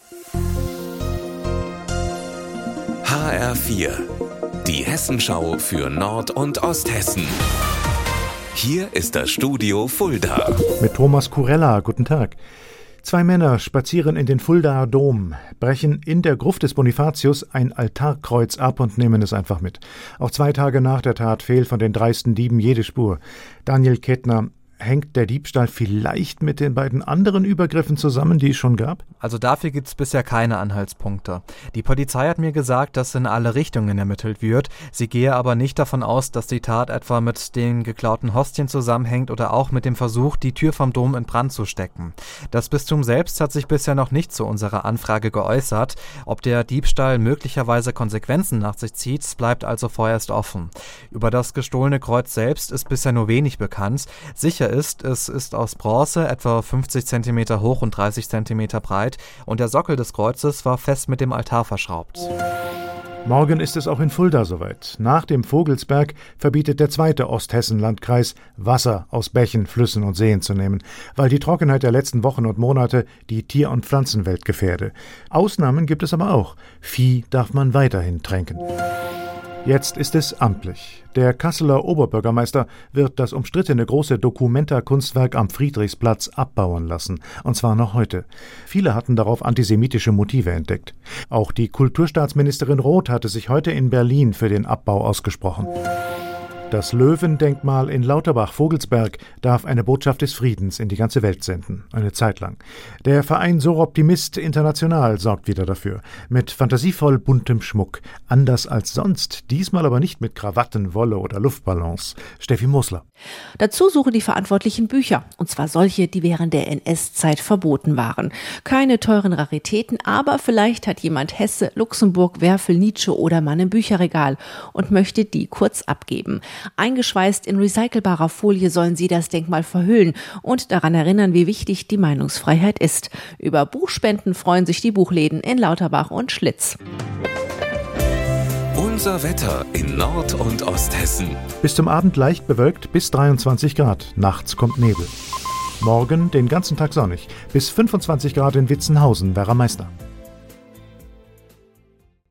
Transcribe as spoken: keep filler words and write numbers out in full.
H R vier, die Hessenschau für Nord- und Osthessen. Hier ist das Studio Fulda. Mit Thomas Kurella, guten Tag. Zwei Männer spazieren in den Fuldaer Dom, brechen in der Gruft des Bonifatius ein Altarkreuz ab und nehmen es einfach mit. Auch zwei Tage nach der Tat fehlt von den dreisten Dieben jede Spur. Daniel Kettner, hängt der Diebstahl vielleicht mit den beiden anderen Übergriffen zusammen, die es schon gab? Also dafür gibt es bisher keine Anhaltspunkte. Die Polizei hat mir gesagt, dass in alle Richtungen ermittelt wird. Sie gehe aber nicht davon aus, dass die Tat etwa mit den geklauten Hostien zusammenhängt oder auch mit dem Versuch, die Tür vom Dom in Brand zu stecken. Das Bistum selbst hat sich bisher noch nicht zu unserer Anfrage geäußert. Ob der Diebstahl möglicherweise Konsequenzen nach sich zieht, bleibt also vorerst offen. Über das gestohlene Kreuz selbst ist bisher nur wenig bekannt. Sicher ist, es ist aus Bronze, etwa fünfzig Zentimeter hoch und dreißig Zentimeter breit, und der Sockel des Kreuzes war fest mit dem Altar verschraubt. Morgen ist es auch in Fulda soweit. Nach dem Vogelsberg verbietet der zweite Osthessen-Landkreis, Wasser aus Bächen, Flüssen und Seen zu nehmen, weil die Trockenheit der letzten Wochen und Monate die Tier- und Pflanzenwelt gefährde. Ausnahmen gibt es aber auch. Vieh darf man weiterhin tränken. Jetzt ist es amtlich. Der Kasseler Oberbürgermeister wird das umstrittene große Documenta-Kunstwerk am Friedrichsplatz abbauen lassen, und zwar noch heute. Viele hatten darauf antisemitische Motive entdeckt. Auch die Kulturstaatsministerin Roth hatte sich heute in Berlin für den Abbau ausgesprochen. Das Löwendenkmal in Lauterbach-Vogelsberg darf eine Botschaft des Friedens in die ganze Welt senden, eine Zeit lang. Der Verein Soroptimist International sorgt wieder dafür, mit fantasievoll buntem Schmuck, anders als sonst, diesmal aber nicht mit Krawatten, Wolle oder Luftballons. Steffi Mosler. Dazu suchen die Verantwortlichen Bücher, und zwar solche, die während der N S-Zeit verboten waren. Keine teuren Raritäten, aber vielleicht hat jemand Hesse, Luxemburg, Werfel, Nietzsche oder Mann im Bücherregal und möchte die kurz abgeben. Eingeschweißt in recycelbarer Folie sollen sie das Denkmal verhüllen und daran erinnern, wie wichtig die Meinungsfreiheit ist. Über Buchspenden freuen sich die Buchläden in Lauterbach und Schlitz. Unser Wetter in Nord- und Osthessen. Bis zum Abend leicht bewölkt bis dreiundzwanzig Grad. Nachts kommt Nebel. Morgen den ganzen Tag sonnig. Bis fünfundzwanzig Grad in Witzenhausen, Werra Meister.